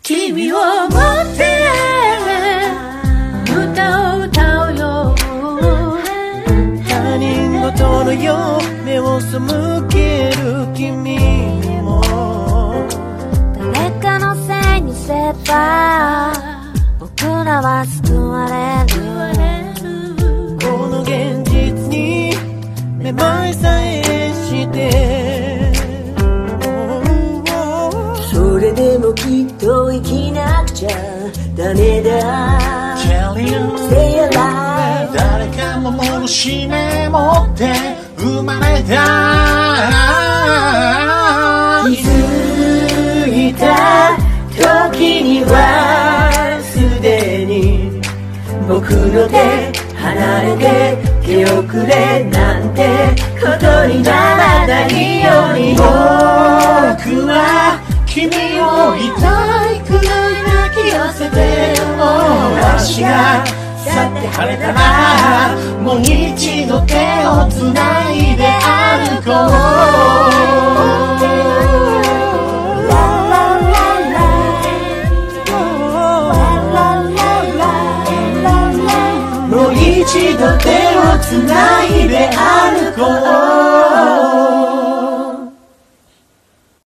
君を持って歌を歌うよ。 他人事のよう目を背ける君にも、 誰かのせいにすれば僕らは救われる。 この現実にめまいさえしてそれでもきっと生きなくちゃダメだ。 Stay alive 誰か守る使命持って生まれた。 気づいた時にはすでに僕の手離れて手遅れなんてことにならないように。 僕は君を痛いくらい泣き寄せて足が去って晴れたらもう一度手をつないで歩こう。もう一度手をつないで歩こう。